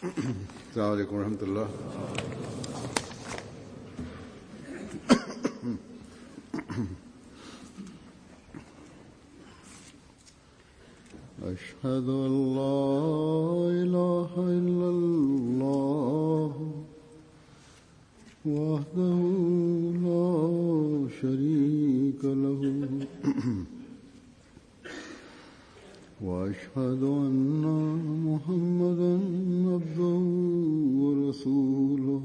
السلام عليكم ورحمة الله. أشهد أن لا إله إلا الله وحده لا شريك له وأشهد أن محمدًا عبده ورسوله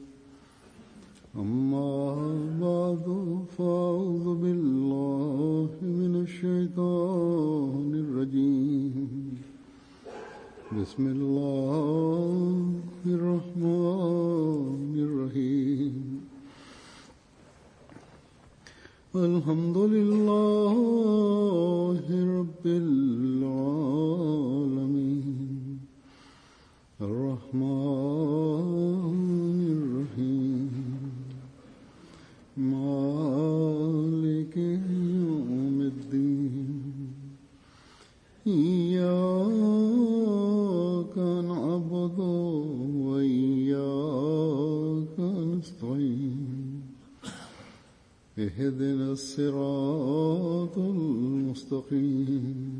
أما بعد فأعوذ بالله من الشيطان الرجيم بسم الله الرحمن الرحيم الحمد لله رب العالمين الرحمن الرحيم مالك يوم الدين إياك نعبد وإياك نستعين اهدنا الصراط المستقيم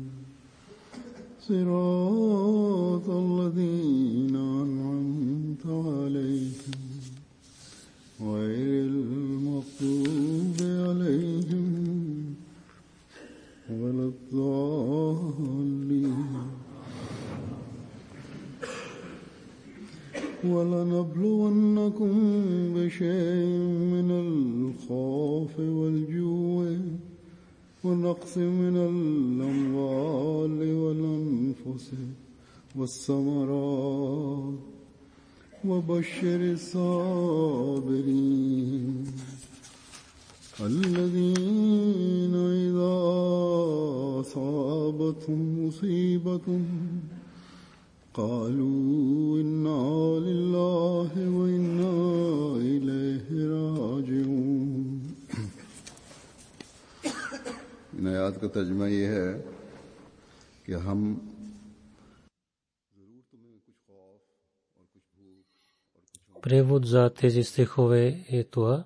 صراط الذين أنعمت عليهم غير المغضوب عليهم ولا الضالين ولنبلونكم بشيء من الخوف والجوع ونقص من الأموال والأنفس والثمرات وبشر الصابرين الذين إذا أصابتهم مصيبة قالوا إنا لله وإنا إليه راجعون. इन आयत का तर्जुमा ये है कि हम Превод за тези стихове е това,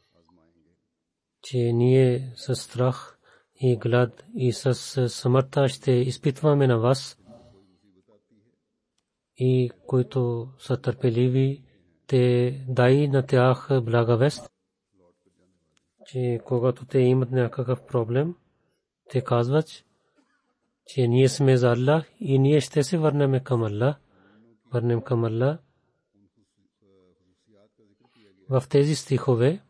че ние със страх и глад и със смъртта ще изпитваме на вас, и които са търпеливи, те дай на тях благовест, че когато те имат някакъв проблем, те казват, че ние сме за Аллах и ние ще се върнем към Аллах. В тези стихове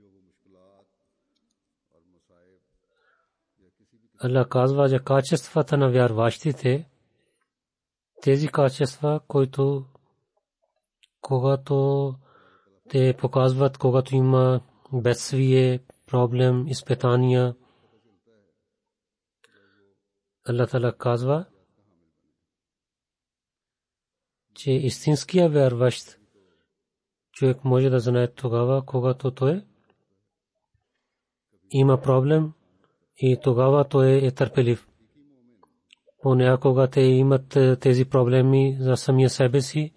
Аллах казва за качествата на вярващите, тези качества, които когато те показват, когато има бедствие, проблем, изпитания, Аллах Таала казва, че истинския вярващ човек може да знае тогава, когато той има проблем и тогава той е търпелив. Понякога те имат тези проблеми за самия себе си,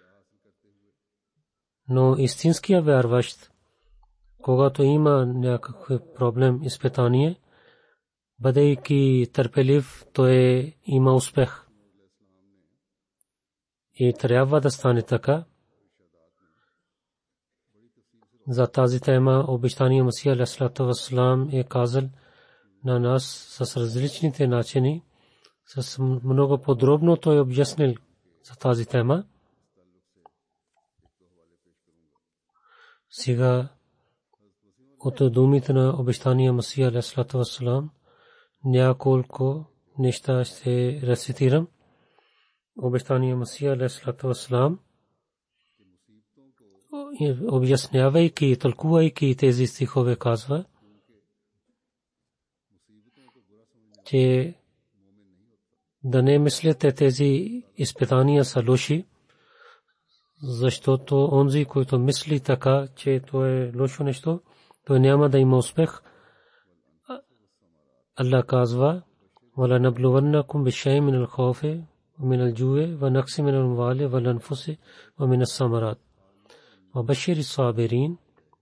но истинския вярващ, когато има някакъв проблем, изпитание, бъдейки търпелив, той има успех. И трябва да стане така. За тази тема обещания Масия алейхиссалату вассалам е казал на нас с различните начини, с много подробно той обяснил за тази тема. Сега от думите на обещания Масия алейхиссалату вассалам няколко неща ще рецитирам. Обещания Масия алейхиссалату вассалам, обяснявайки и тълкувайки тези стихове, казва, че да не мислите тези изпитания са лоши, защото онзи, който мисли така, че то е лошо нещо, той няма да има успех. Allah казва: وَلَنَبْلُوَنَّكُمْ بِشَيْءٍ مِنَ الْخَوْفِ من الجوع ونقص من الأموال والأنفس ومن الثمرات وبشر الصابرين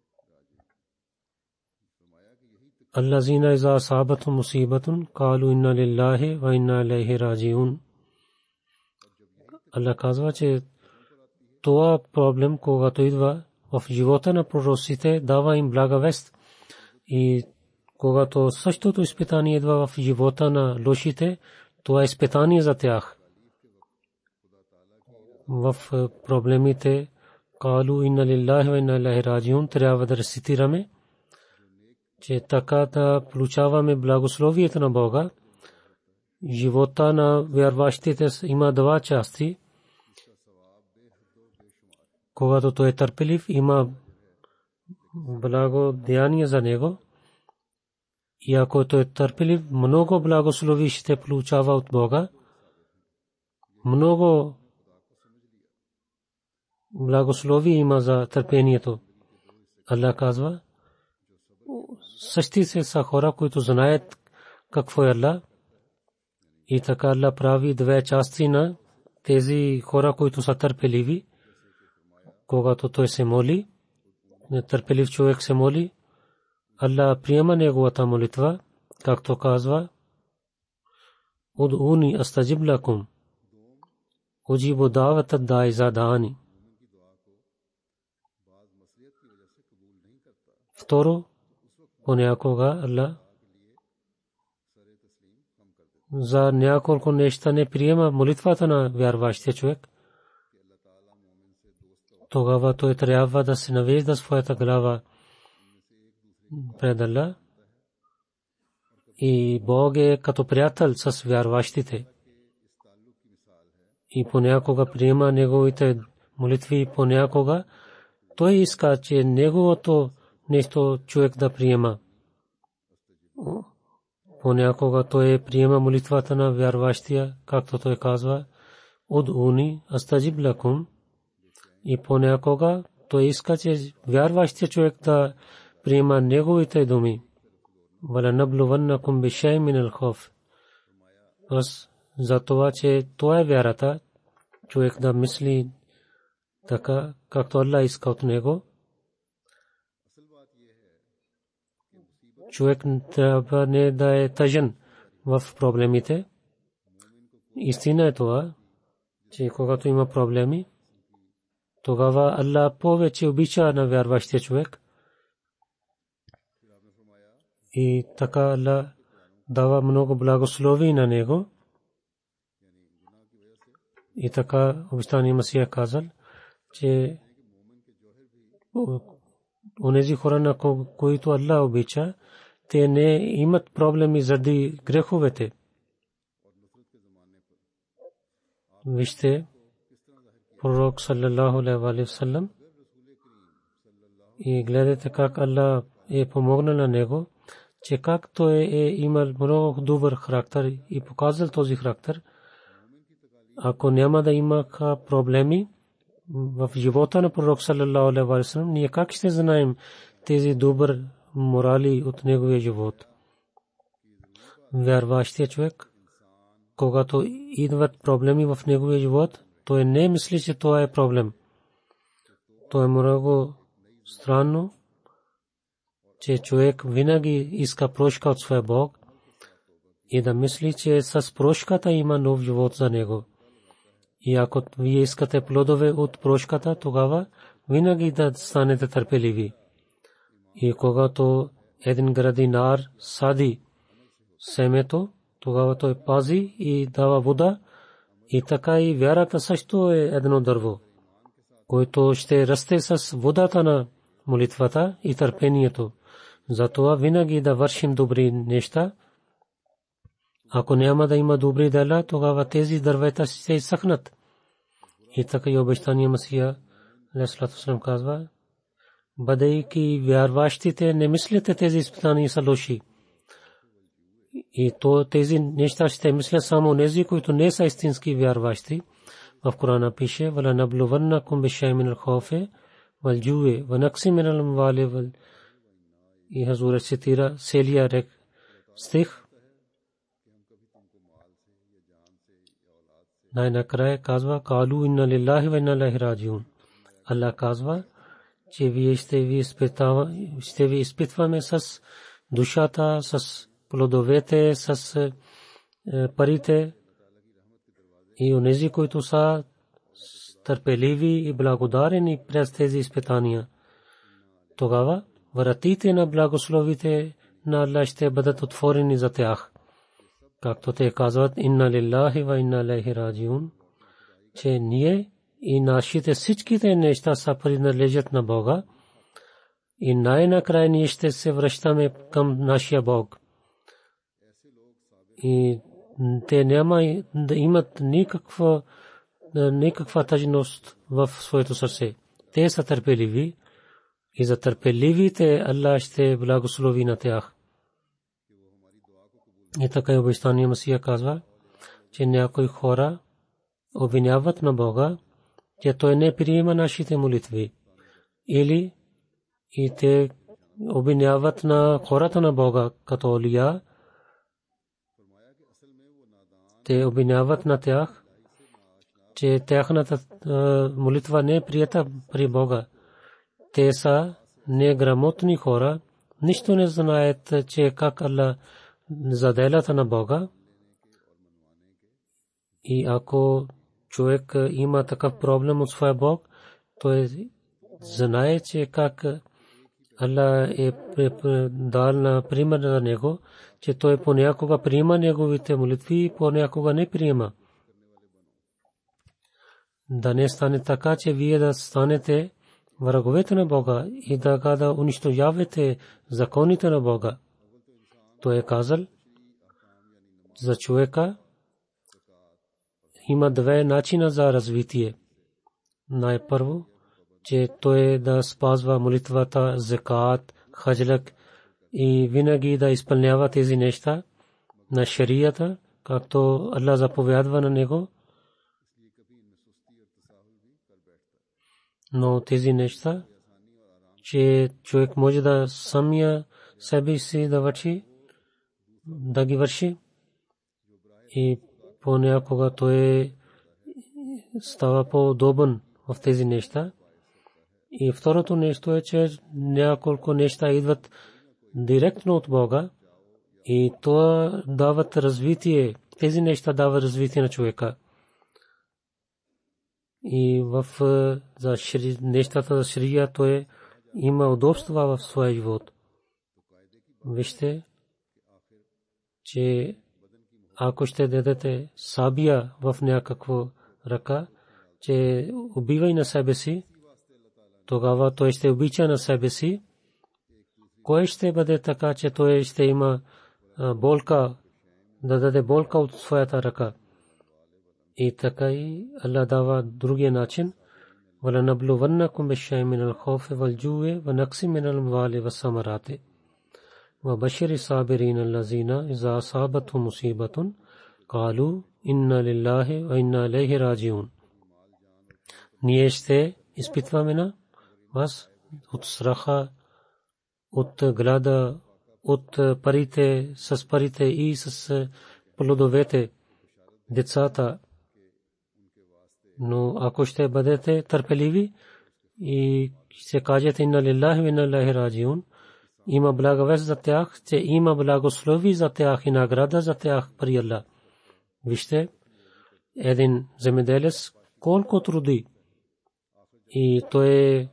الذين إذا أصابتهم مصيبة قالوا إنا لله وإنا إليه راجعون. Allah казва, че това проблем, когато идва в живота на пророците, дава им блага вест. И когато същото изпитание идва в живота на лошите, това е изпитание за тях. В проблемите قالوا إنا لله وإنا إليه راجعون трябва да рецитираме, че така да получаваме благословието на Бога. Живота на вярващите има два части. Когато той е търпелив, има благодеяние за него. И ако той е търпелив, много благослови ще получава от Бога. Много благослови има за търпението. Allah казва, същите са хора, които знаят какво е Allah. И така Allah прави две части на тези хора, които са търпеливи. Когато той се моли, търпелив човек се моли, Allah приема неговата молитва, както казва: Уд'уни астаджиб лакум, уджибу даъвата да'i иза да'ани. Второ, понякога Allah за няколко неща не приема молитвата на вярващия човек. Тогава той трябва да се навежда своята глава пред Allah. И Бог е като приятел с вярващите. И понякога приема неговите молитви, понякога той иска, че неговото нещо човек да приема. Понякога той приема молитвата на вярващия, както той казва: Уд'уни астаджиб лакум. И понякога той иска, че вярващия човек да приема неговите думи: Валанаблуваннакум бишай'ин минал хауф. Бas за това, че това е вярата, човек да мисли така, както Allah иска от него. Човек трябва не да е тъжен в проблемите. Истина е това, че когато има проблеми, тогава Allah повече обича на вярващия човек. И така Allah дава много благослови на него. И така обещания Масия казал, че онези хора, на които Allah обича, те не имат проблеми заради греховете. Вижте, пророк саллаллаху алейхи ва саллям, и гледате как Allah е помогнал на него, че как той е имал много добър характер и показал този характер. Ако няма да има проблеми в живота на пророк саллаллаху алейхи ва саллям, ние как ще знаем тези добър морали от неговия живот? Вярващия човек, когато идват проблеми в неговия живот, той не мисли, че това е проблем. То е много странно, че човек винаги иска прошка от своя Бог и да мисли, че с прошката има нов живот за него. И ако вие искате плодове от прошката, тогава винаги да станете търпеливи. И когато един градинар сади семето, тогава той пази и дава вода. И така и вярата също е едно дърво, което ще расте с водата на молитвата и търпението. Затова винаги да вършим добри неща. Ако няма да има добри дела, тогава тези дървета ще изсъхнат. И така и обещание Масия алейхи казва: бъдейки вярващите, не мислите тези изпитания са лоши. И то тези неща ще мислят само нези, които не са истински вярващи. В Корана пише: валанаблуваннакум бишай'ин минал хауфи вал джу'i ва нақси минал амвали вал. И Хазур цитира целия стих. най-накрая казва калу инна лиллахи ва инна илайхи раджиун. Аллах казва, че вие ще ви изпитваме с душата, с плодовете, с парите и онези, които са търпеливи и благодарени през тези изпитания. Тогава вратите на благословите на Аллах ще бъдат отворени за тях. Както те казват, инна лиллахи ва инна илайхи раджиун, че ние и нашите всичките неща са принадлежат на Бога и най-накрая ние ще се връщаме към нашия Бог. И те няма да имат никаква тъжност в своето сърце. Те са търпеливи и за търпеливите Аллах ще благослови на тях. И така обещания Месия казва, че някои хора обвиняват на Бога, че той не приема нашите молитви. Или и те обвиняват на хората на Бога като олия. Те обвиняват на тях, че тяхната молитва не е прията при Бога. Те са неграмотни хора, нищо не знаят, че как Аллах заделята на Бога. И ако човек има такъв проблем от своя Бог, той знае, че как Аллах е дал на пример на него, че той понякога приема неговите молитви и понякога не приема. Да не стане така, че вие да станете враговете на Бога и да унищожавате законите на Бога. Той е казал за човека има две начина за развитие. Най-първо, че той да спазва молитвата, закат, хаджлак и винаги да изпълнява тези неща на шарията, както Аллах заповядва на него. Но тези неща, че човек може да самия себе си да ги върши и понякога той става по-удобен в тези неща. И второто нещо е, че няколко неща идват директно от Бога и това дават развитие. Тези неща дават развитие на човека. И в нещата за шрия той има удобства в своя живот. Вижте, че ако ще дадете сабия в някаква ръка, че убивай на себе си, тогава той ще обича на себе си. Кой ще бъде така, че той ще има болка, да даде болка от своята ръка? И така и Аллах дава другия начин. وَلَنَبْلُوَنَّكُمْ بِشَيْءٍ مِنَ الْخَوْفِ وَالْجُوعِ وَنَقْصٍ مِنَ الْأَمْوَالِ وَالثَّمَرَاتِ وَبَشِّرِ الصَّابِرِينَ الَّذِينَ إِذَا أَصَابَتْهُمْ مُصِيبَةٌ قَالُوا إِنَّا لِلَّهِ وَإِنَّا إِلَيْهِ رَاجِعُونَ. Ние ще изпитваме на вас от страха, от глада, от парите, с парите и с плодовете, децата. Но ако ще бъдете търпеливи и ще кажете инна лиллахи ва инна илайхи раджиун, има благовест за тях, че има благослови за тях и награда за тях при Аллах. Вижте, един земеделец колко труди и той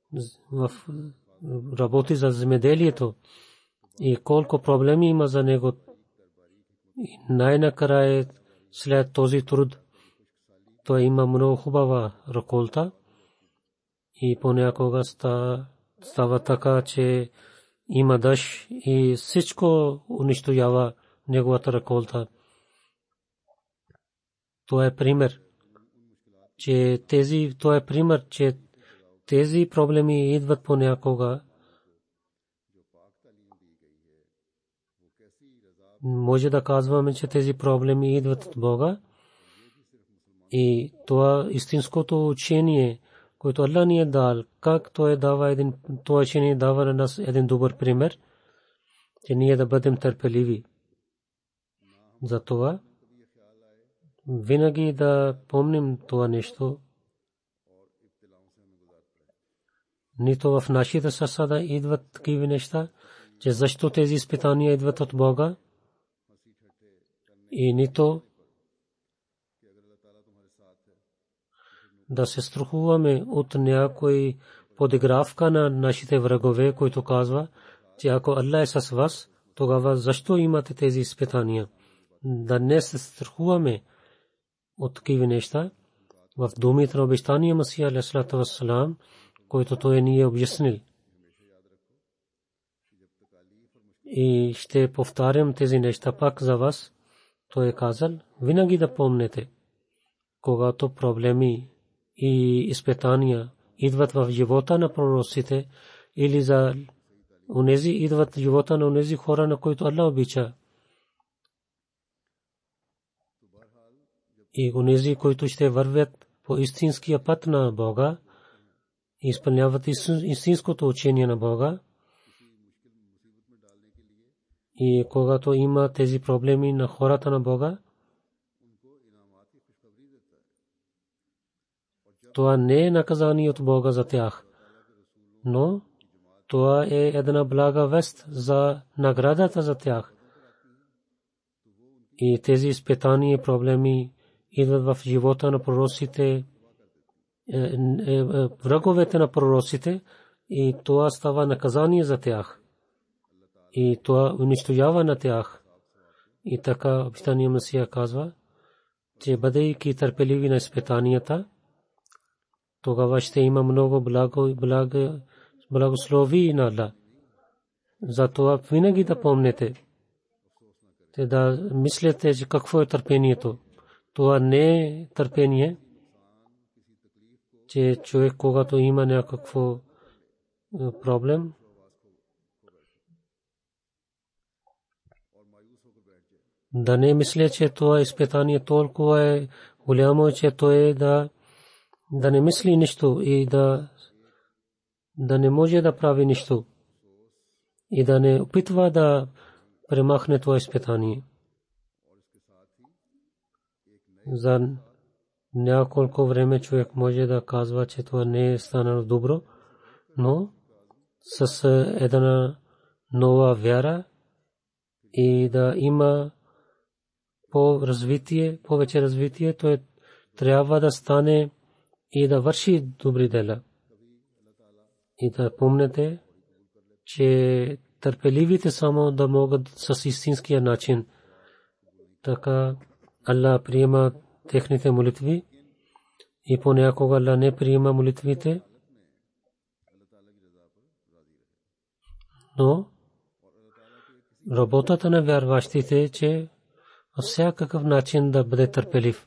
работи за земеделието и колко проблеми има за него. Най-накрая след този труд той има много хубава реколта и понякога става така, че има дъжд и всичко унищожава неговата реколта. Това е пример, че тези проблеми идват понякога. Може да казваме, че тези проблеми идват от Бога. И това истинското учение, което Аллах ни е дал, как той дава това учение дава на нас един добър пример, че ние да бъдем търпеливи. Затова винаги да помним това нещо. Нито в нашите сърца да идват такива неща, че защо тези изпитания идват от Бога, и нито да се страхуваме от някой подигравка на нашите врагове, който казва, че ако Аллах е с вас, тогава защо имате тези изпитания? Да не се страхуваме от такива неща. В думите на обещания Масия алейхиссалату вассалам, който той ни е обяснил. И ще повтарям тези неща пак за вас. Той е казал, винаги да помнете, когато проблеми и изпитания идват в живота на пророците или за онези идват в живота на онези хора, на които Аллах обича. И онези, които ще вървят по истинския път на Бога и изпълняват истинското учение на Бога. И когато има тези проблеми на хората на Бога, това не е наказание от Бога за тях, но това е една блага вест за наградата за тях. И тези изпитания и проблеми идват в живота на пророците, враговете на пророците, и това става наказание за тях. И това унищожава на тях. И така обещания Месия казва, че бъдейки търпеливи на изпитанията, тогава ще има много благослови на Аллах. Затова винаги да помнете, да мислете, че какво е търпението. Това не е търпение, че човек, когато има някакво проблем, да не мисля, че това изпитание толкова е голямо, че той да не мисли нищо и да не може да прави нищо и да не опитва да премахне това изпитание. За няколко време човек може да казва, че това не е станало добро, но с една нова вяра и да има повече развитие, то трябва да стане и да върши добри дела. И да помнете, че търпеливите само да могат с истинския начин. Така Аллах приема техните молитви и понякога Аллах не приема молитвите. Но работата на вярващите е, че във всякакъв начин да бъде търпелив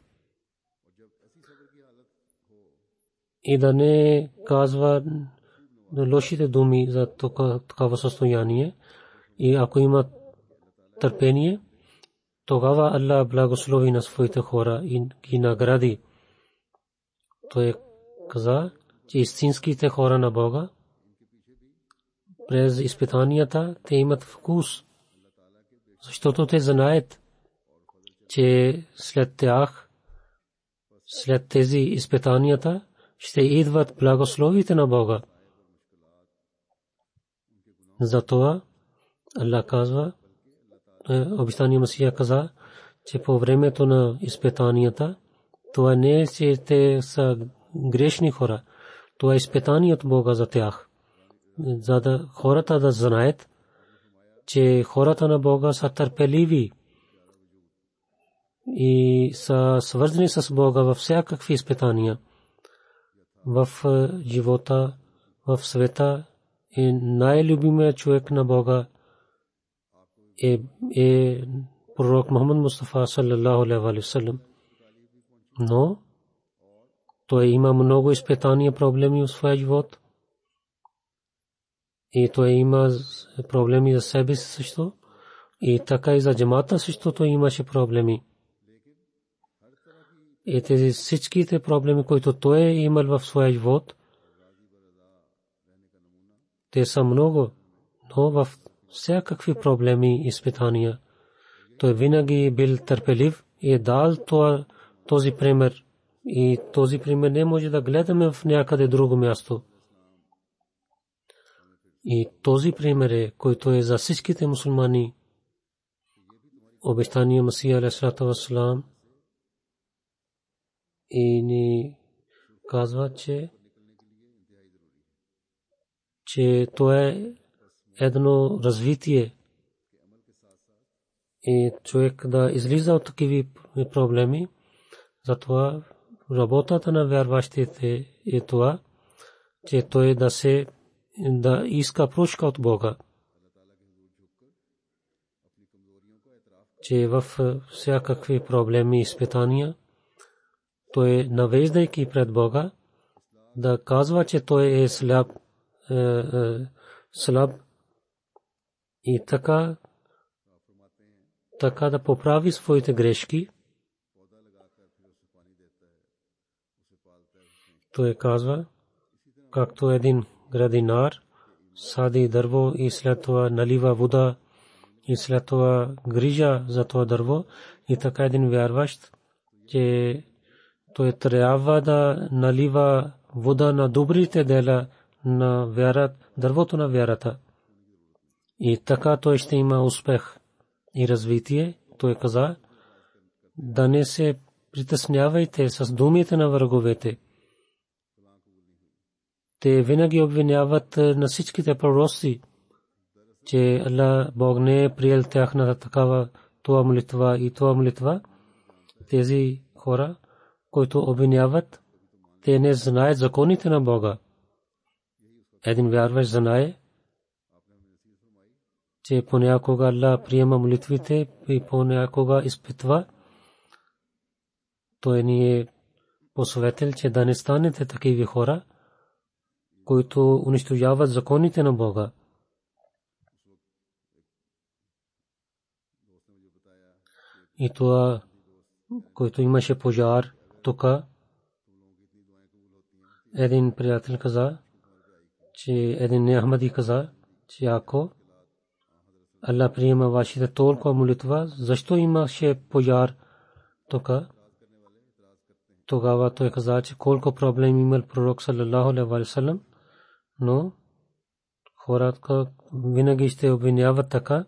и да не казва лошите думи за такава състояние. И ако има търпение, тогава Аллах благослови на своите хора и ги награди. Той каза, че истинските хора на Бога през изпитанията те имат вкус, защото те знаят, че след тези изпитанията ще идват благословите на Бога. Затова Аллах казва, обещания Месия каза, че по времето на изпитанията, това не е, че те са грешни хора. Това е изпитание от Бога за тях. За да хората да знаят, че хората на Бога са търпеливи и са свързани с Бога във всякакви изпитания. В живота, в света е най-любимият човек на Бога е пророк Мухаммад Мустафа саллаллаху алейхи ва саллям. Но той има много изпитания, проблеми в своя живот. И той има проблеми за себе си също. И така и за джамата също той имаше проблеми. И тези всичките проблеми, които той е имал в своя живот, те са много, но в всякакви проблеми и изпитания той винаги бил търпелив и дал това този пример и този пример не може да гледаме в някъде друго място. И този пример е, който е за всичките мусулмани. Обещания Масия алейхиссалату вассалам и ни казва, че то е едно развитие и човек да излиза от такива проблеми. Затова работата на вярващите е това, че той да иска прошка от Бога, че в всякакви проблеми и изпитания той навеждайки пред Бога да казва, че той е слаб и така да поправи своите грешки. Той казва, както един градинар сади дърво и след това налива вода и след това грижа за това дърво, и така един вярващ, че той трябва да налива вода на добрите дела на вярата, дървото на вярата. И така той ще има успех и развитие. Той каза, да не се притеснявайте с думите на враговете. Те винаги обвиняват на всичките пророци, че Аллах Бог не е приел тяхната такава това молитва и това молитва. Тези хора, които обвиняват, те не знаят законите на Бога. Един вярващ знае, че понякога Аллах приема молитвите и понякога изпитва. Той ни е посъветил, че да не станете такива хора, които унищожават законите на Бога. И това, който имаше пожар тук, един приятел каза, че един Ахмади каза, че ако Аллах приема вашите толкова молитва, защо имаше пожар тук? Тогава той каза, че колко проблеми имал пророк саллаллаху алейхи ва саллям, но хората винаги ще обвиняват така.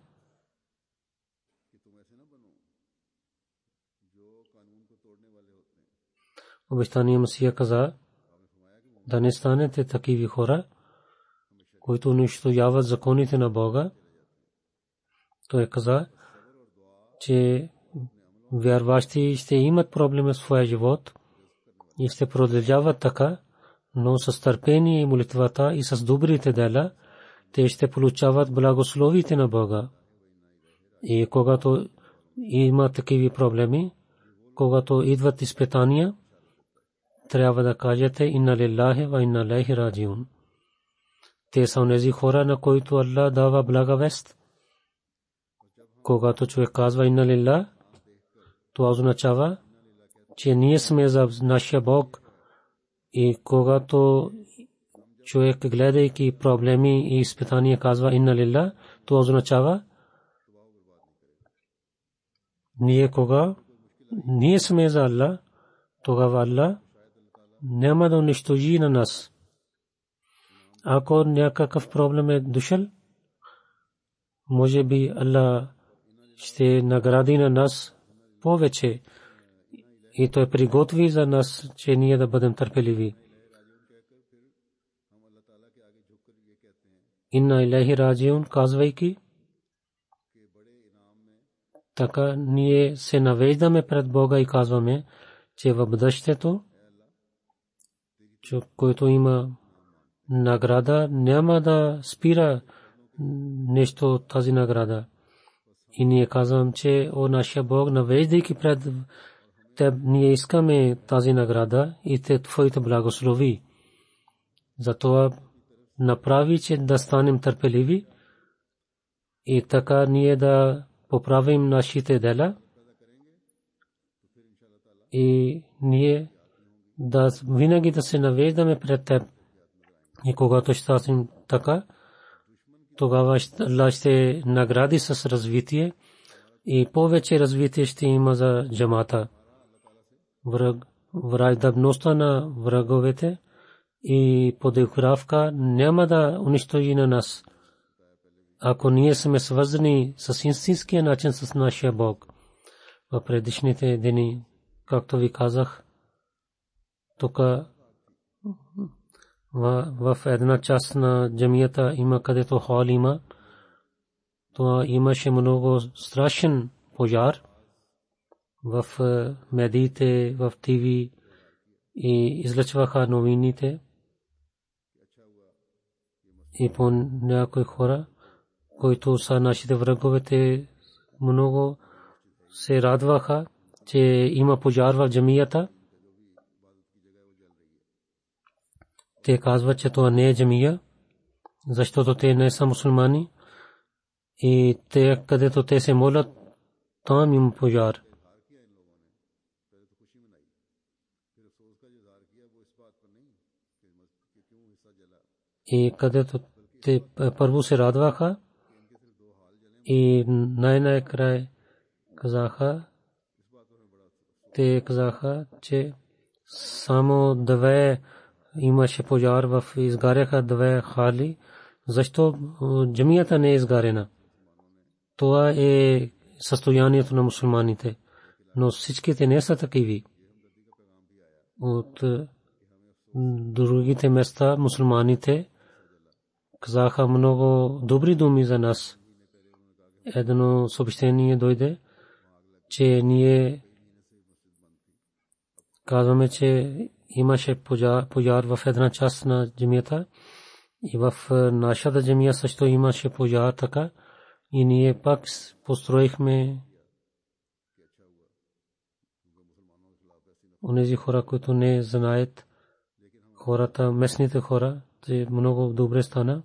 Обещания Масия каза, да не станете такива хора, които унищожават законите на Бога. Той каза, че вярващи ще имат проблеми в своя живот и ще продължават така, но с търпение и молитвата и с добрите дела те ще получават благословите на Бога. И когато има такива проблеми, когато идват изпитания, трябва да кажете инна лиллахи ва инна илайхи раджиун. Те са онези хора, на които Аллах дава благовест. Когато човек казва инна лиллах, това означава, че ние сме за нашия Бог. И когато човек гледайки проблеми и изпитания казва инна лиллах, това означава, ние сме за Аллах, тогава Аллах няма да унищожи на нас. Ако някакъв проблем е дошъл, може би Аллах ще награди на нас повече и той приготви за нас, че ние да бъдем търпеливи. Инна илайхи раджиун, казвайки, така ние се навеждаме пред Бога и казваме, че в бъдещето, който има награда, няма да спира нещо от тази награда. И ние казвам, че о нашия Бог, навеждайки пред Теб, ние искаме тази награда и Те Твоите благослови. Затова направи, че да станем търпеливи и така ние да поправим нашите дела и ние да винаги да се навеждаме пред Теб. И когато ще станем така, тогава Аллах ще награди с развитие и повече развитие ще има за джамата. враждебността на враговете и подигравка няма да унищожи на нас, ако ние сме свързани с истинския начин с нашия Бог. В предишните дни, както ви казах, тук в една част на джамията има, където хол има, то имаше много страшен пожар в медиите, в ТВ и излъчваха новините. И по някои хора, които са нашите враговете, много се радваха, че има пожар в джамията. Те казват, че това не е джамия, защото те не са мусулмани и те, където те се молят, там има пожар. И където те първо се радваха и най-накрая казаха, че само две имаше пожар, в изгаряха две хали. Защо джамията не е изгарена? Това е състоянието на мусулманите, но всичките не са такиви. От другите места мусулманите казаха много добри думи за нас. Едно съобщение дойде, че ние казваме, че имаше пожар в една част на джамията и в нашата джамия също имаше пожар така и ние пак построихме онези хора, които не знаят, хората, местните хора, те много добре стана,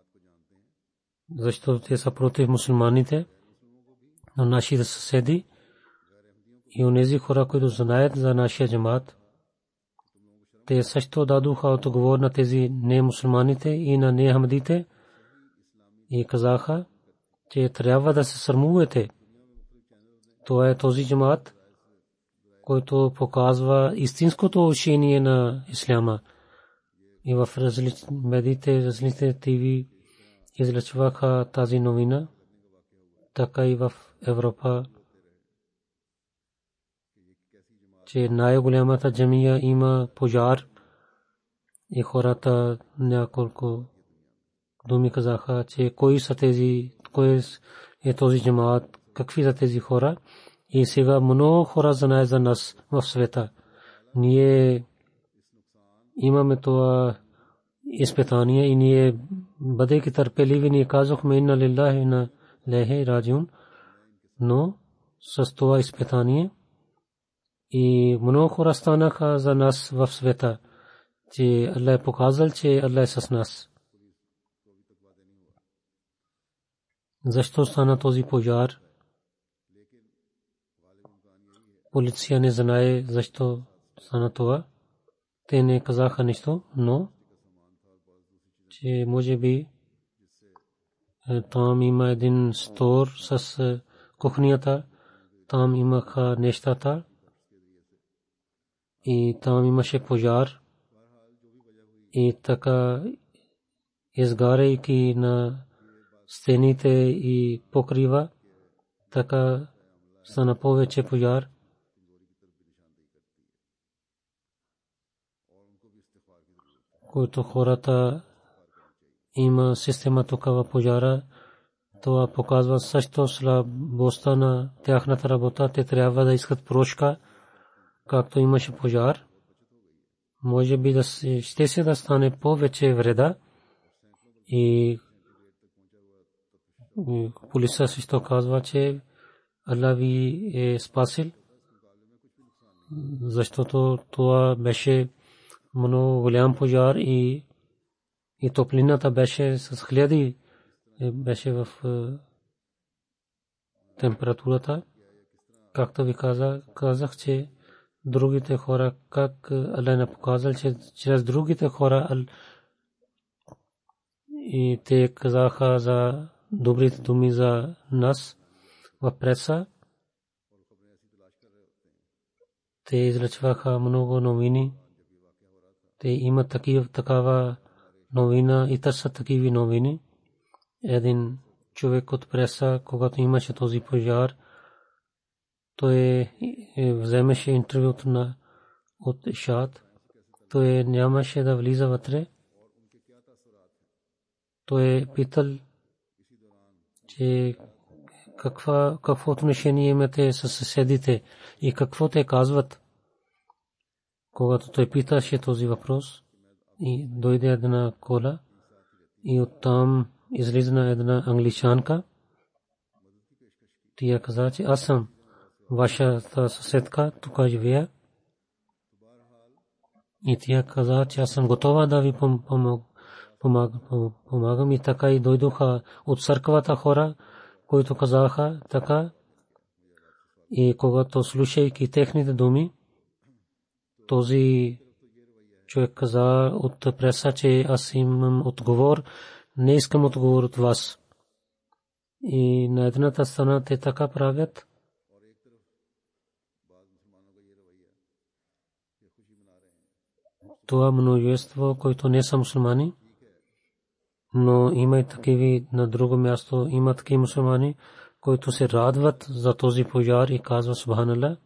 защото те са против мусулманите, но нашите съседи и онези хора, които знаят за нашия джамат, те също дадоха отговор на тези не мусулманите и на не ахмадите и казаха, че трябва да се срамувате. Това е този джамат, който показва истинското учение на исляма. И в различни медиите, различни ТВ излъчваха тази новина, така и в Европа, че най-голямата джамия има пожар и хората няколко думи казаха, че кои са тези, кой е този джамаат, какви са тези хора. И сега много хора знаят за нас в света. Ние имаме това изпитание и ние, бъдейки търпеливи, ние казахме инна лиллахи wa инна илайхи раджиун, но с това изпитание и много хора станаха за нас в света, че Аллах е показал, че Аллах е с нас. Защо стана този пожар? Полиция не знае защо стана това. Те не казаха нищо, но че може би там има един стор с кухнята, там имаха нещата и там имаше пожар и така изгаряйки на стените и покрива, така стана повече пожар. Който хората има система такава пожара, това показва също слабостта на тяхната работа. Те трябва да искат прошка, както имаше пожар. Може би ще се да стане повече вреда и полиция също казва, че Аллах ви е спасил, защото това беше много голям пожар и топлината беше с хиляди, беше в температурата. Както ви казах, че другите хора, как Аллах не показал, че чрез другите хора и те казаха за добрите думи за нас в преса. те излъчваха много новини. Те имат такава новина и търсят такива новини. Един човек от преса, когато имаше този пожар, той вземеше интервюто от Шад. Той нямаше да влиза вътре. Той питал, че какво отношение имате с съседите и какво те казват. Когато той питаше този въпрос, и дойде една кола и оттам излизна една англичанка. Тя каза, че аз съм вашата съседка, тук живея. И тя каза, че аз съм готова да ви помагам. И така и дойдоха от църквата хора, които казаха така. И когато слушайки техните думи, този човек каза от преса, че аз имам отговор, не искам отговор от вас. И на едната страна те така правят. Това множество, които не са мусулмани, но има и такива на друго място, има такива мусулмани, които се радват за този пожар и казват Субханаллах.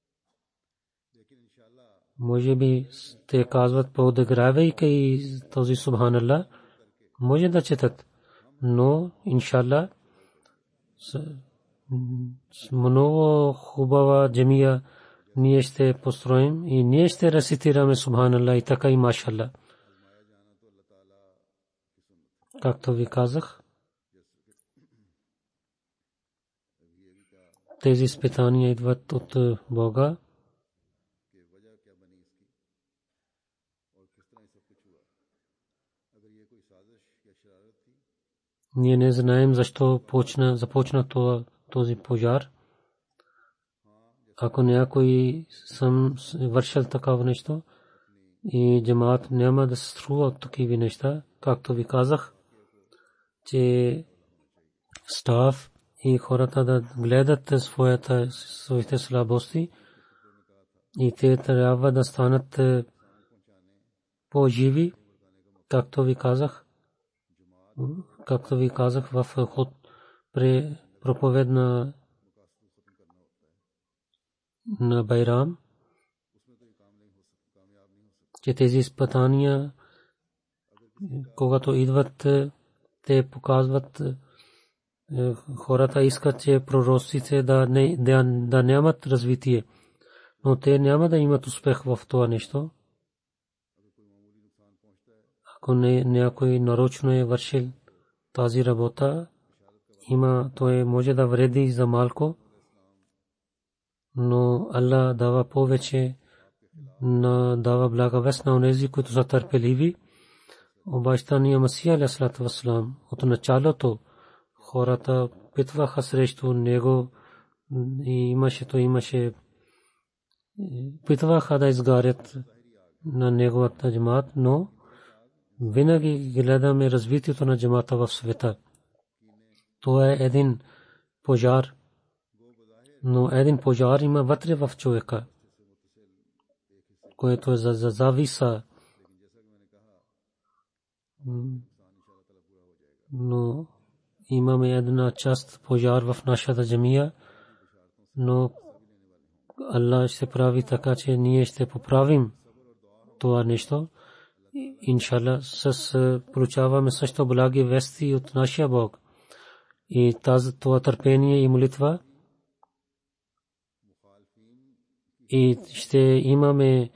Може би те казват, подигравайки този Субханаллах, може да четат, но иншаллах много хубава джамия ние ще построим и ние ще рецитираме Субханаллах и така и машаллах. Както ви казах, тези изпитания идват от Бога. Ние не знаем защо започна този пожар. Ако някой съм вършил такава нещо и джамаат няма да се струва от такива неща, както ви казах, че стаф и хората да гледат своите слабости и те трябва да станат по-живи, както ви казах в ход при проповед на Байрам, че тези изпитания, когато идват, те показват, хората искат, че пророците да нямат развитие, но те няма да имат успех в това нещо. Ако някой нарочно е вършил тази работа, той може да вреди за малко, но Аллах дава повече, дава благовест на онези, които са търпеливи. Обещания Масия алейхиссалату вассалам от началото хората питваха срещу него и имаше питваха да изгарят на неговата джамаат, но винаги гледаме развитието на джамаата в света. Това е един пожар, но един пожар има вътре в човека, което е за зависа. Но имаме една част пожар в нашата джамия, но Аллах ще прави така, че ние ще поправим това нещо. Иншаллах получаваме също благи вести от нашия Бог. И това търпение и молитва. И ще имаме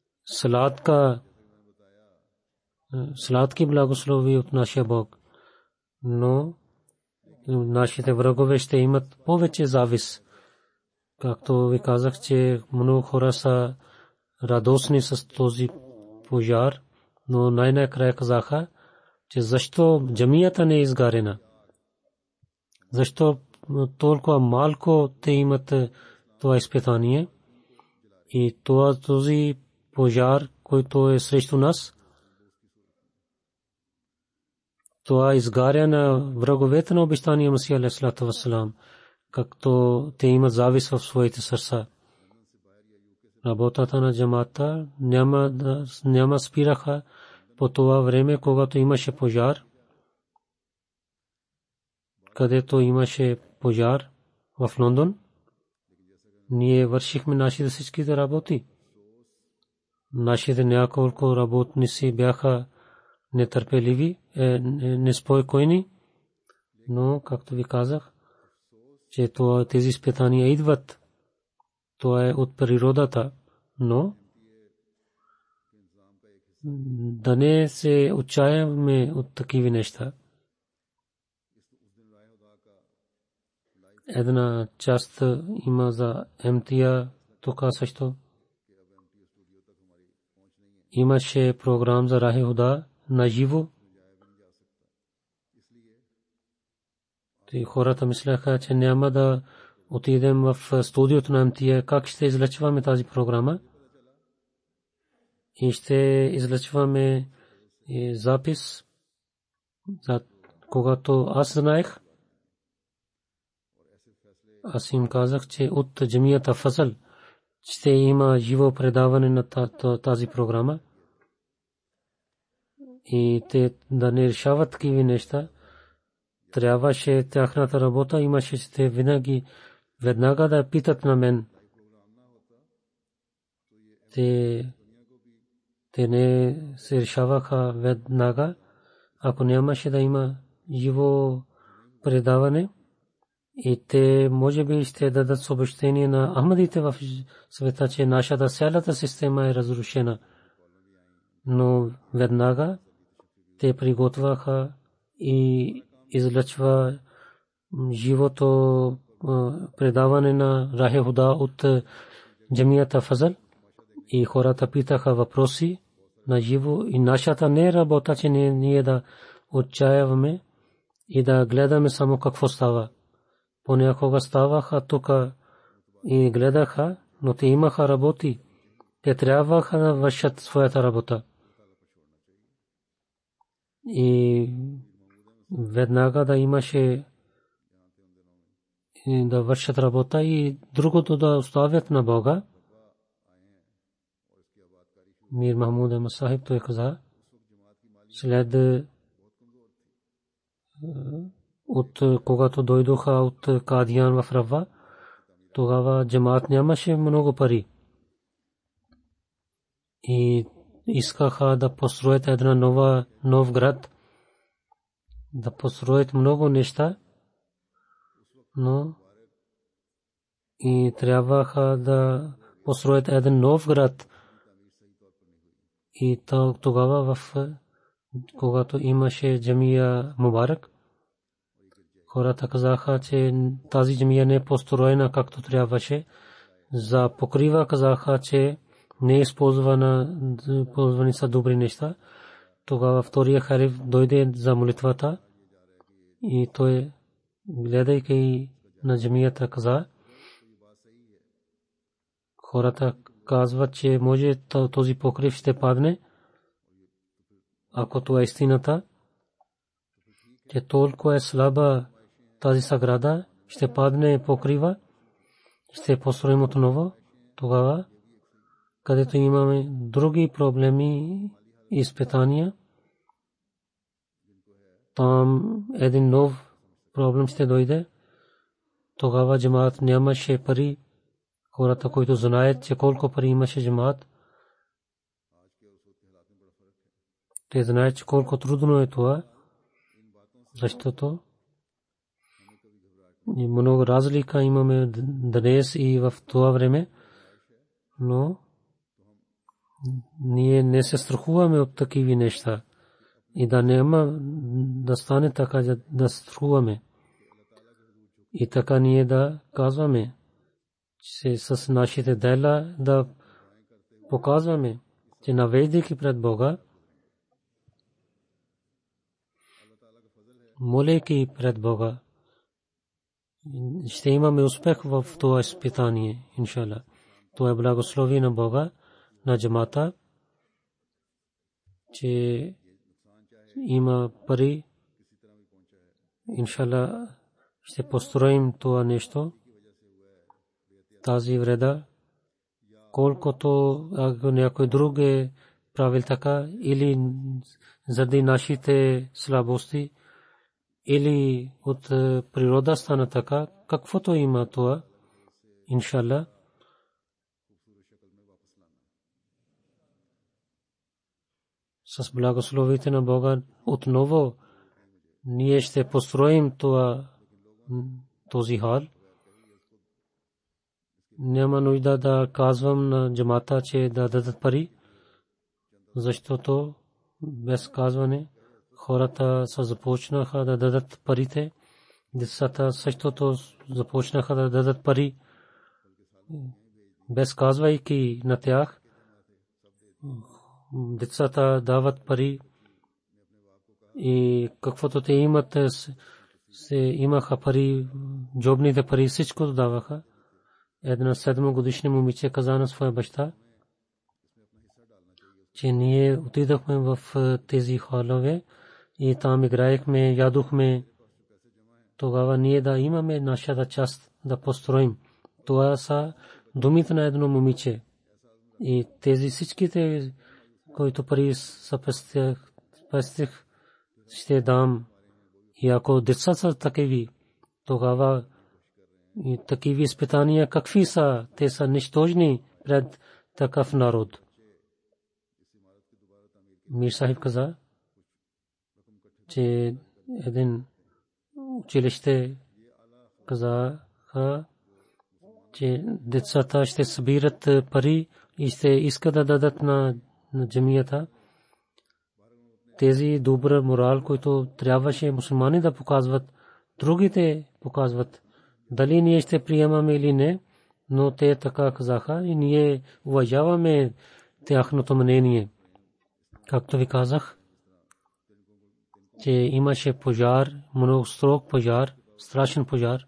сладки благослови от нашия Бог. Но нашите врагове ще имат повече завис. Както ви казах, че много хора са радостни с този пожар, но най-накрая казаха, че защо джамията не е изгарена? Защо толкова малко те имат това изпитание? И този пожар, който е срещу нас, това изгаря на враговете на обещания Масия алейхиссалату вассалам, както те имат завис в своите сърца. работата на джамата няма спираха по това време, когато имаше пожар, където имаше пожар в Лондон. Ние вършихме нашите всичките работи. Нашите няколко работници бяха нетърпеливи, неспокойни, но както ви казах, че тези изпитания идват. Това е от природата, но да не се отчаяваме от такива неща. Една част има за МТА, тук също имаше програм за Рахе Худа на живо. И хората мислеха, че няма да отидем в студиото на МТА, как ще излъчваме тази програма. И ще излъчваме запис, когато аз знаех. Аз им казах, че от джамията Фазл ще има живо предаване на тази програма. И те да не решават такива неща. Трябваше тяхната работа, имаше те винаги веднага да питат на мен. Те не се решаваха веднага. Ако нямаше да има живо предаване, и те може би ще дадат съобщение на ахмадите в света, че нашата цялата система е разрушена. Но веднага те приготвяха и излъчва живото предаване на Рахе Худа от джамията Фазл. И хората питаха въпроси на живо. И нашата не работа, че ние да отчаяваме и да гледаме само какво става. Понякога ставаха тук и гледаха, но те имаха работи. Те трябваха да вършат своята работа. И веднага да имаше да вършат работа и другото да оставят на Бога. Мир Махмуд Ахмад Сахиб той каза, след от когато дойдоха от Кадиян в Рава, тогава джамаат нямаше много пари. И искаха да построят една нов град, да построят много неща, но и трябваха да построят един нов град. И тогава когато имаше джамия Мубарак, хората казаха, че тази джамия не е построена както трябваше. За покрива казаха, че не е използвани са добри неща. Тогава втория халиф дойде за молитвата и той, гледайки на джамията, каза, хората казват, че може този покрив ще падне. Ако това е истината, че толкова е слаба тази сграда, ще падне покрива, ще построим отново. Тогава, където имаме други проблеми и изпитания, там един нов проблем ще дойде. Тогава джамаат нямаше пари. Хората, които знаят, че колко пари имаше джамаат, те знаят, че колко трудно е това, защото много разлика имаме днес и в това време, но ние не се страхуваме от такива неща и да няма да стане така, да страхуваме. И така ние да казваме, че с нашите дела да показваме, че навеждайки пред Бога, молейки пред Бога, ще имаме успех в това изпитание, иншалла. Това е благословие на Бога, на джамата, че има пари. Иншалла ще построим това нещо. Тази вреда, колкото ако някой друг е правил така или заради нашите слабости или от природа стана така, каквото има това, иншалла. С благословите на Бога отново ние ще построим този хал. Няма нужда да казвам на джамата, че да дадат пари, защото без казване хората са започнаха да дадат парите. Децата същото започнаха да дадат пари. Без казвайки на тях, децата дават пари и каквото те имат, се имаха пари, джобните пари, всичко даваха. Една 7-годишна момиче каза на своя баща, че ние отидохме в тези халове и там играехме, ядохме. Тогава ние да имаме нашата част да построим. Това са думите на едно момиче. И тези всичките, които пари са пестих, ще дам. И ако деца са такива, тогава и такива изпитания какви са? Те са нищожни пред такъв народ. Мир Сахиб каза, че един училище казаха, че децата ще събират пари и ще искат да дадат на джамията. Тези добър морал, които трябваше мусулмани да показват, другите показват. Дали ние ще приемаме или не, но те така казаха и ние уважаваме тяхното мнение. Както ви казах, че имаше пожар, много строг пожар, страшен пожар.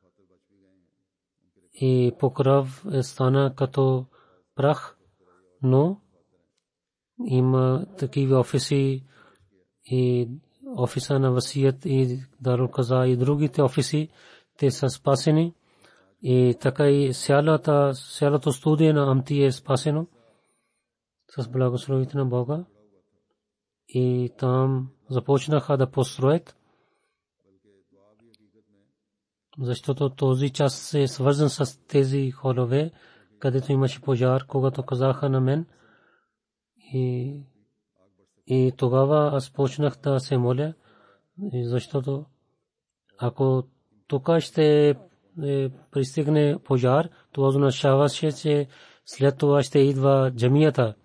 И покров стана като прах, но има такива офиси и офиса на Васият и Дарул Каза и другите офиси, те са спасени. И така и цялото студия на Амти е спасено с благословите на Бога. И там започнаха да построят, защото този част е свързан с тези холове, където имаше пожар, когато казаха на мен. И тогава аз почнах да се моля, защото ако тук ще пристигне пожар, това означаваше, че след това ще идва джамията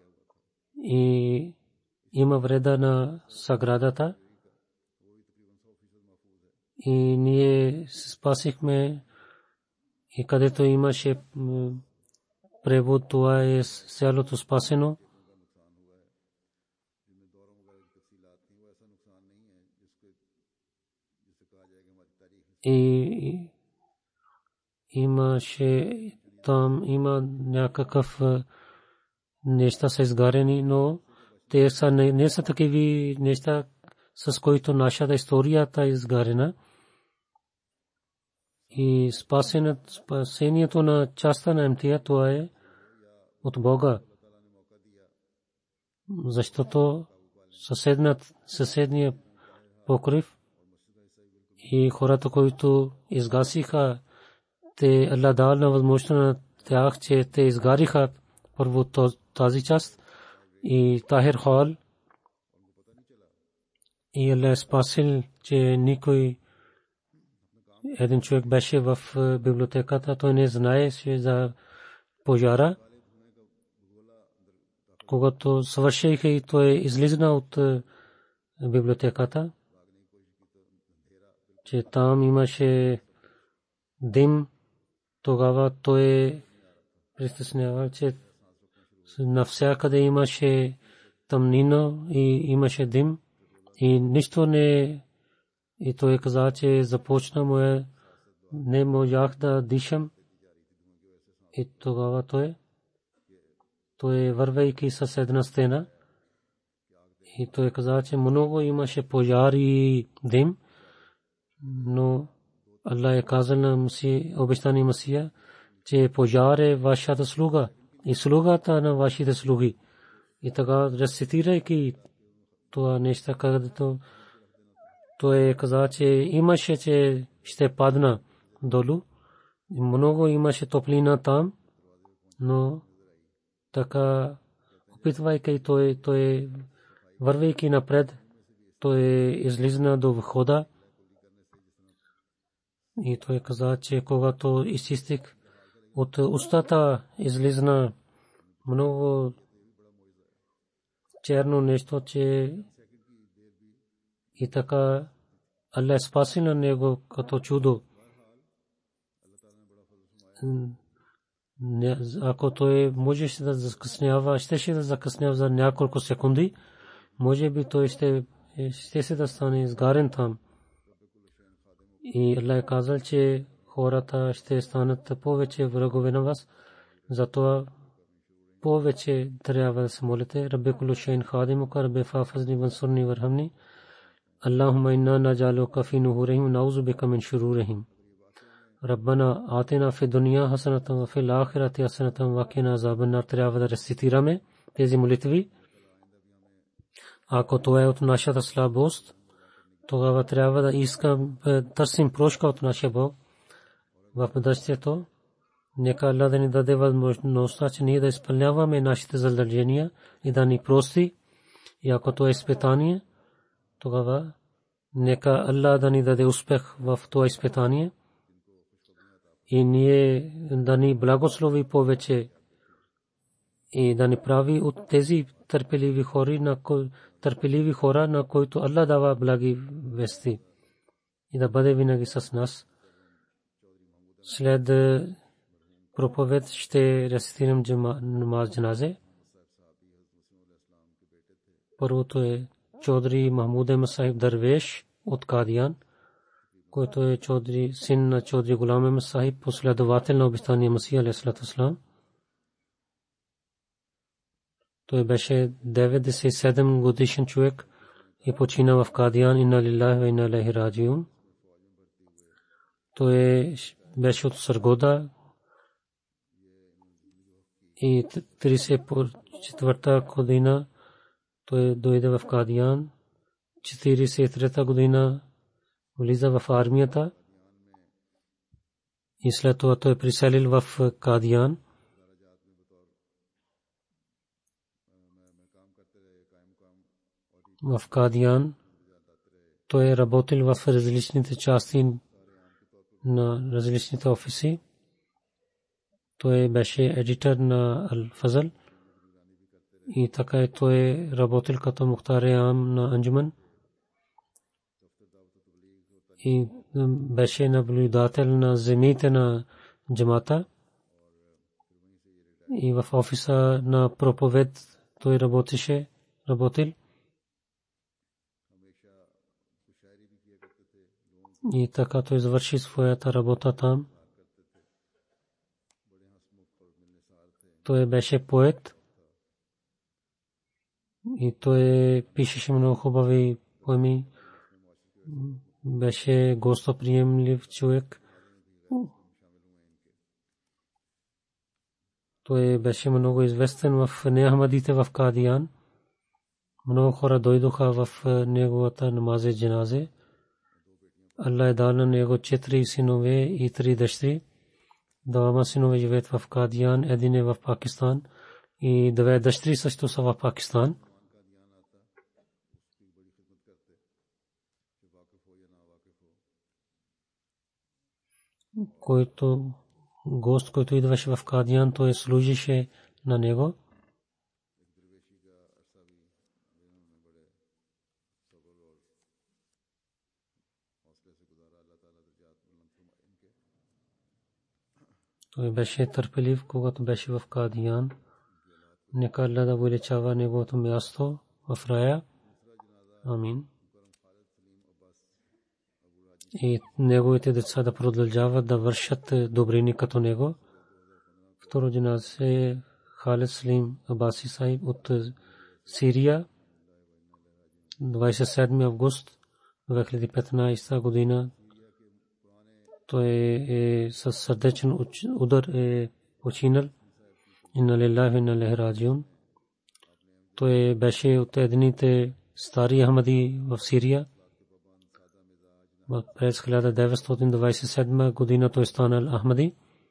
и има вреда на сградата. И ние се спасихме и където имаше превод, това е цялото спасено. И имаше там има някакъв неща са изгарени, но те са не са такива неща, с които нашата историята е изгарена. И спасението на частта на МТА, това е от Бога. Защото съседния покрив и хората, които изгасиха, те Аллах дал на възможност на тях, че те изгариха първо тази част и Тахир Хол. И Аллах спасил, че никой един човек беше в библиотеката, той не знаеше за пожара. Когато свършиха и той излизна от библиотеката, че там имаше дим, тогава той притеснява, че навсякъде имаше тъмнина и имаше дим и нищо не. И той каза, че започна не можах да дишам. И тогава той вървейки с една стена и той каза, че много имаше пожар и дим, но Аллах е казал на обещания Масия, че пожар е вашата слуга и слугата на вашите слуги. И така, рецитирайки това нещо, където той каза, че имаше, че ще падна долу. Много имаше топлина там, но така, опитвайки той вървейки напред, той излизна до входа. И той каза, че когато изчистих от устата, излизна много черно нещо, че и така Аллах спаси на него като чудо. Ако той можеше да закъснява, щеше да закъснява за няколко секунди, може би той ще се да стане изгарен там. И Аллах е казал, че хората ще станат повече врагове на вас. Затова повече трябва да се молите. Рабби кулу шайин хадимука, Рабби фафазни вансурни вархамни. Allahumma inna najaluka fi nuhurihim na'udhu bika min shururihim. Rabbana atina fi dunya hasanatan wa fil akhirati hasanatan wa qina azaban nar. Трябва да рецитираме тези молитви. Ако това е от нашата слабост, тогава трябва да искам търсим прошка от нашия Бог в бъдещето. Нека Аллах да ни даде възможността, че ние да изпълняваме нашите задължения и да ни прости. И ако това е изпитание, тогава нека Аллах да ни даде успех в това изпитание и ние да ни благослови повече и да ни прави от тези търпеливи хора, на които Аллах дава благи вести, и да бъде винаги с нас. След проповед ще рецитирам намаз джаназе. Първото е Чодри Махмуд Ахмед Сахиб Дарвеш от Кадиян, който е син на Чодри Гулам Ахмед Сахиб, последовател на обещания Масих алейхиссалату вассалам. Той беше 97 годишен човек и почина в Кадиян. Инна лиллахи ва инна илайхи раджиун. Той беше от Саргода и 34-та година той дойде в Кадиян. 43-та година влиза в армията и след това той приселил в Кадиян. В Кадиян той работил в различните части на различните офиси. Той беше едитор на Ал-Фазл и така той работил като мухтар-е ам на Анджуман и беше наблюдател на земите на джамата. И в офиса на проповед той работил. И така той завърши своята работа там. Той беше поет и той пишеше много хубави поеми. Беше гостоприемлив човек. Той беше много известен в неахмадите в Кадиян. Много хора дойдоха в неговата намазе джаназе. Аллах е дал на него 4 синове и 3 дъщери. Двама синове живеят в Кадиян, един е в Пакистан и 2 дъщери също са в Пакистан. Който гост, който идваше в Кадиян, той служише на него. Той беше търпелив, когато беше в Кадиян. Нека Аллах да увеличава неговото място в рая. Амин. И неговите деца да продължават да вършат добрини като него. Второ джаназе Халид Салим Абаси Сахиб от Сирия, 27 август 2015 година. Той е със сърдечен удар починал Инна лилляхи ва инна илайхи раджиун. Той беше от едните стари Ахмади в Сирия. През 1927 година той станал Ахмади.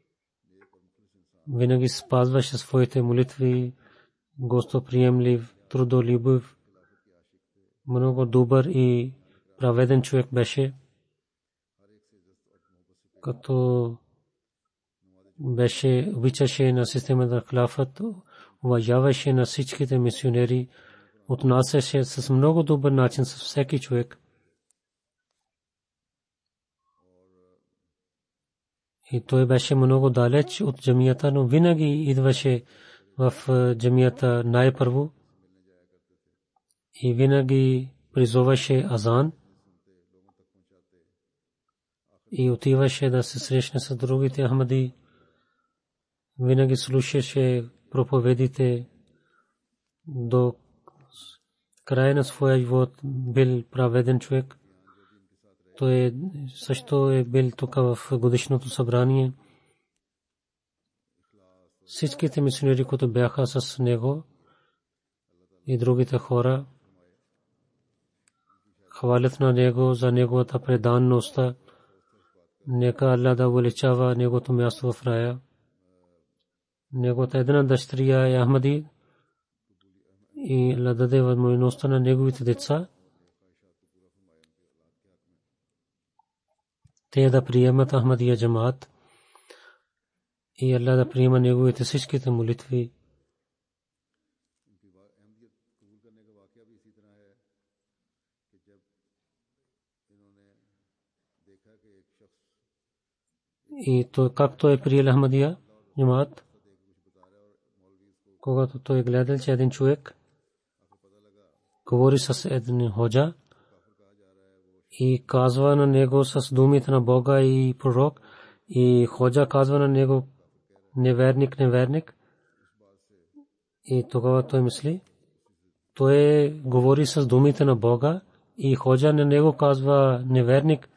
Винаги спазваше своите молитви, гостоприемлив, трудолюбив, много добър и праведен човек беше. Като беше обичаше на системата на халафът, уважаваше на всичките мисионери, отнасяше с много добър начин с всеки човек. И той беше много далеч от джамията, но винаги идваше в джамията най-първо и винаги призоваше азан и отиваше да се срещне с другите Ахмади. Винаги слушаше проповедите до края на своя живот. Бил праведен човек. Той също е бил тук в годишното събрание. Всичките мисионери, които бяха с него и другите хора, хвалят на него за неговата преданност. Нека Аллах да увеличава неговото място в рая. Неговата една дъщеря е Ахмади и Аллах даде възможността на неговите деца те да приемат Ахмадия джамаат и Аллах да приема неговите всичките молитви. И то както е приел Ахмадия джамаат, когато той гледал, че един човек говори с един ходжа и казва на него с думите на Бога и пророк, и ходжа казва на него неверник. И тогава той мисли, той говори с думите на Бога и ходжа на него казва неверник.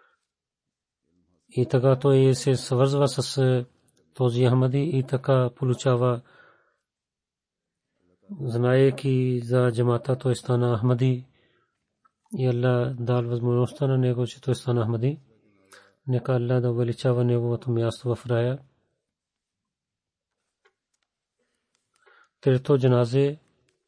И така той се свързва с този Ахмади и така получава, знаейки за джамата, той стана Ахмади и Аллах дал възможността на него, че той стана Ахмади. Нека Аллах да увеличава неговото място в рая. Трето джаназе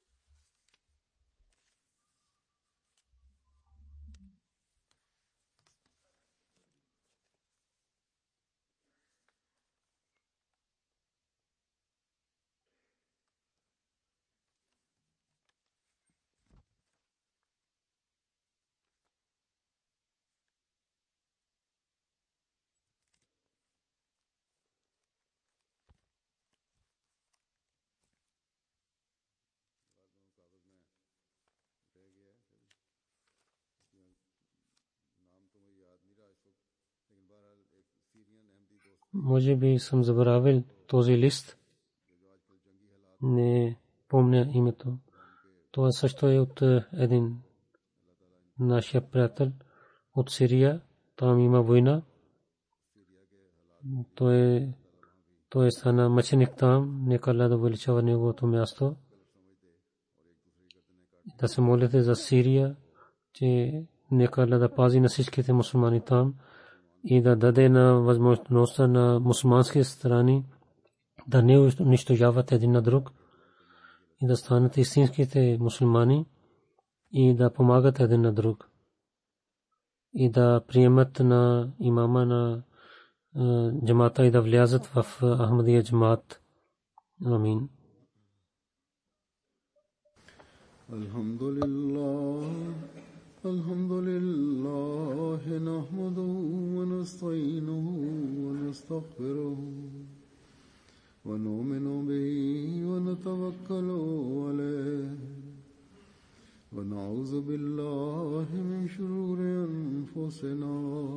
може би съм забравил този лист. Не помня името. Това също е от един нашия приятел от Сирия. Там има война. Той стана мъченик там. Нека Аллах да увеличава неговото място. Да се молите за Сирия, че нека Аллах да пази на всичките мусулмани там и да даде на възможността на мусулмански страни да не унищожават един на друг и да станат истинските мусулмани и да помагат един на друг и да приемат на имама на джамата и да влязат в Ахмадия джамаат. Амин. الحمد لله نحمده ونستعينه ونستغفره ونؤمن به ونتوكل عليه ونعوذ بالله من شرور أنفسنا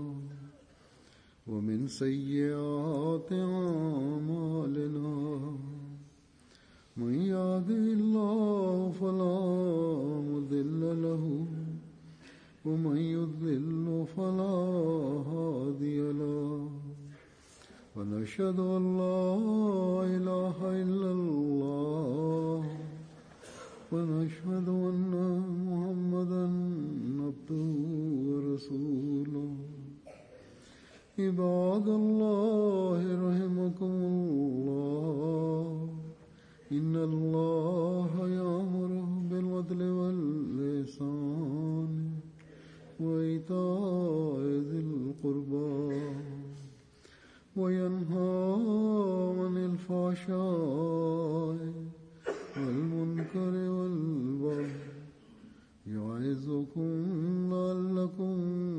ومن سيئات أعمالنا من يهده الله فلا مضل له ومن يضلل فلا هادي له ونشهد أن لا إله إلا وأشهد أن محمدا عبده ورسوله عباد الله رحمكم الله إن الله يأمر بالعدل والإحسان وإيتاء ذي القربى وينهى عن الفحشاء والمنكر والبغي يعظكم لعلكم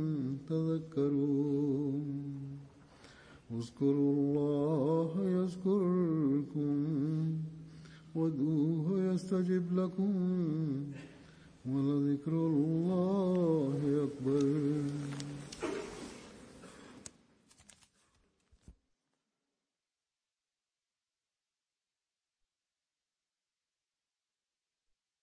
تذكرون اذكروا الله يذكركم وادعوه يستجب لكم ولذكر الله أكبر.